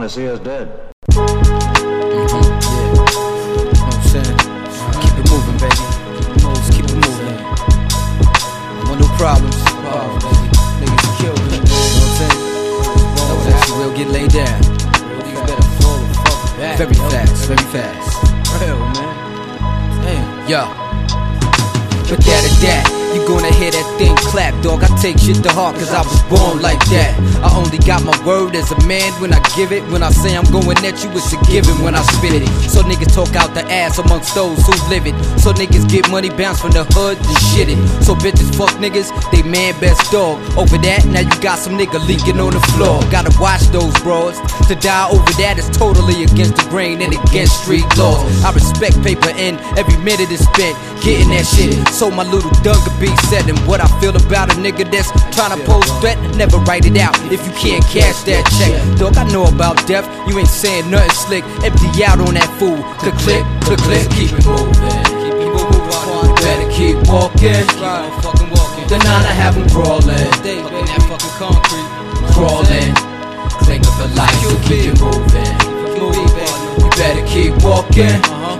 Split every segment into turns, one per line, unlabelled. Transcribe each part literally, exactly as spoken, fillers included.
I see us dead.
Mm-hmm. Yeah. You know what I'm saying? Uh, keep it moving, baby. Keep it moving, keep it moving. I want no problems. Problems, baby. Niggas kill me. You know what I'm saying? Know that you will get laid down. Niggas better fall the fuck back. Very fast, very fast. Real, man. Damn. Yo. But that is that. You gonna hear that thing clap, dog. I take shit to heart cause I was born like that. I only got my word as a man when I give it. When I say I'm going at you, it's a given when I spit it. So niggas talk out the ass amongst those who live it. So niggas get money bounced from the hood and shit it. So bitches fuck niggas, they man best dog. Over that, now you got some nigga leaking on the floor. Gotta watch those bros. To die over that is totally against the grain and against street laws. I respect paper and every minute is spent getting that shit. So my little Dunga be said, and what I feel about a nigga that's tryna pose threat, never write it out if you can't cash that check. Dog, I know about death, you ain't saying nothing slick. Empty out on that fool, click, click, click, click. Keep it moving, keep it moving, better keep walking, keep on fucking walking. The nine I have them crawling, fucking that fucking concrete, crawling, clinging for life, so keep it moving. You better keep walking,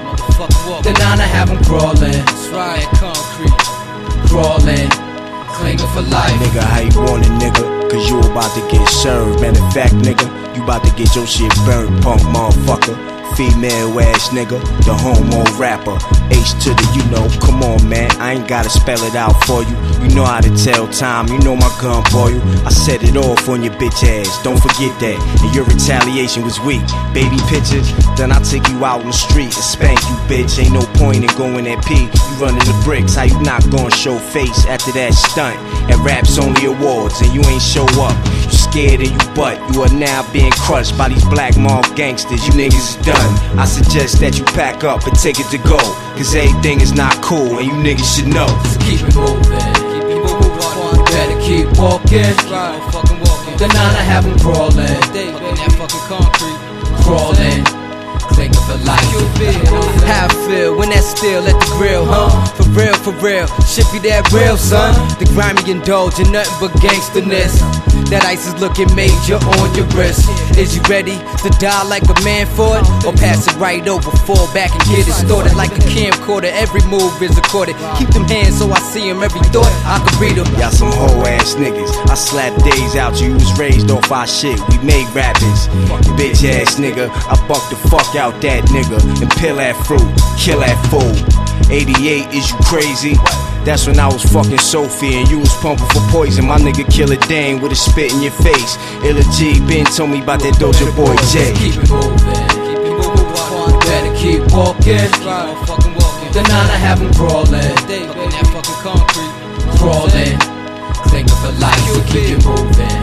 the nine I have them crawling, that's right, concrete, crawling, clinging for life.
Nigga, how you want it, nigga? Cause you about to get served. Matter of fact, nigga, you about to get your shit burned, punk motherfucker. Female ass nigga, the homo rapper. H to the, you know, come on man, I ain't gotta spell it out for you. You know how to tell time, you know my gun boy. I set it off on your bitch ass, don't forget that. And your retaliation was weak. Baby pictures, then I take you out in the street and spank you, bitch. Ain't no point in going at P. You running the bricks, how you not gonna show face after that stunt? At Raps Only Awards and you ain't show up. You scared of you butt, you are now being crushed by these black mob gangsters. You niggas is done. I suggest that you pack up and take it to go, cause everything is not cool and you niggas should know.
So keep it moving, keep it moving, better keep walking, keep on fucking walking. The nine I have them crawling, fucking that fucking concrete, crawling, clinging for life. How I feel when that's still at the grill, huh? For real, for real, shit be that real, son. The grimy indulging nothing but gangsterness. That ice is looking major on your wrist. Is you ready to die like a man for it? Or pass it right over, fall back and get it started like a camcorder. Every move is recorded. Keep them hands so I see them. Every thought, I can read them.
Y'all some hoe ass niggas. I slap days out you. You was raised off our shit. We made rappers. Bitch ass nigga. I buck the fuck out that nigga and peel that fruit. Kill that fool. eighty-eight, is you crazy? That's when I was fucking Sophie and you was pumping for poison. My nigga Killer Dane with a spit in your face. Illa G been told me about that Doja Boy J.
Keep it moving, keep it moving, better keep walking, keep on fucking walking. The nine I have them crawling, fucking that fucking concrete, crawling, clinging for life. So keep it moving,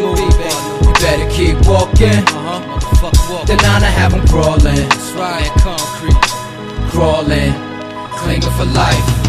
you better keep walking, the nine I have them crawling, that's right, concrete, crawling, clinging for life.